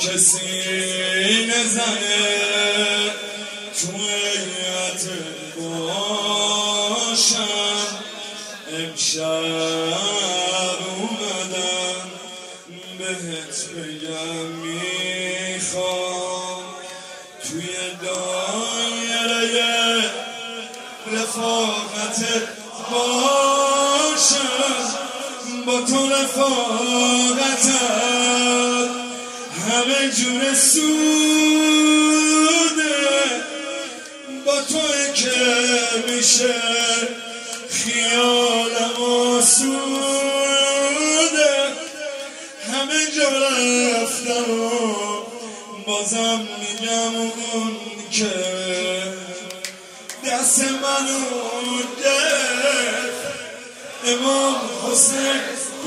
کسی نزنه تو هیئت باشم امشب اومدم بهت بگم میخوام توی دایره رفاقتت باشم با تو رفاقتت همه جور سوده با توی که میشه خیالم آسوده همه جا رفتم و بازم میگم اون که دست منو گرفت امام حسین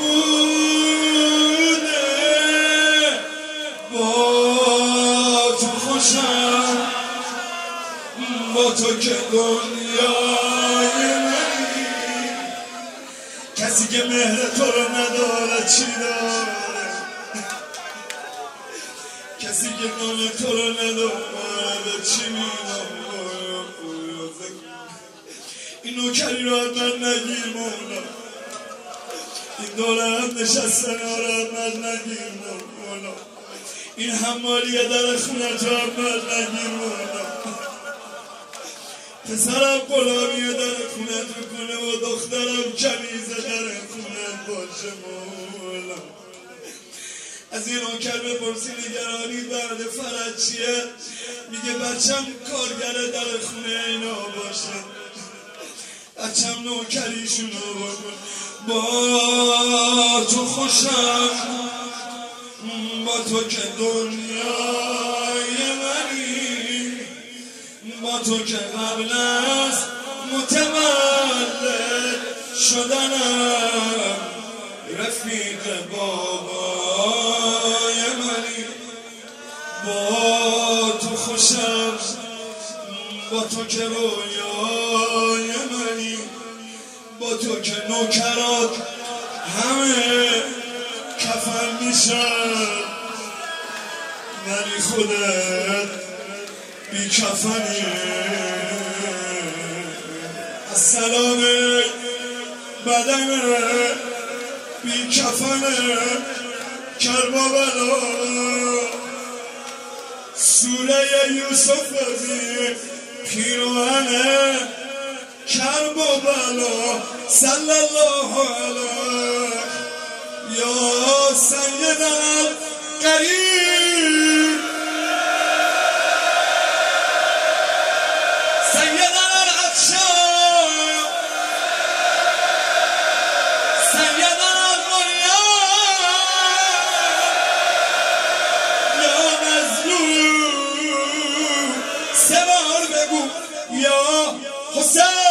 بوده با تو خوشم با تو که دنیای منی کسی که مهر تو رو نداره چی داره کسی که نام تو رو نداره چی میداره این نوکری رو از من نگیر مولا این دولت نشسته نارد من نگیر مولا این حمالیه در خونت رو از من نگیر مولا پسرم غلامیه در خونت میکنه و دخترم کنیزه در خونت باشه مولا از این نوکر بپرسی نگرانی درد فرج چیه میگه بچم کارگر در خونه اینا باشه بچم نوکریشونو بکن با تو خوشم با تو که دنیای منی با تو که قبل از متولد شدنم رفیق بابای منی با تو خوشم با تو که رویای منی با تو که نوکرات همه کفن میشن ولی خودت بی کفنی السلام بدن بی کفنه کربلا سوره یوسف بزی پیروهنه کربلا صلی الله علیه یا سیدنا القریب سیدنا العطشان سیدنا المریان یا مظلوم سه بار بگو یا حسین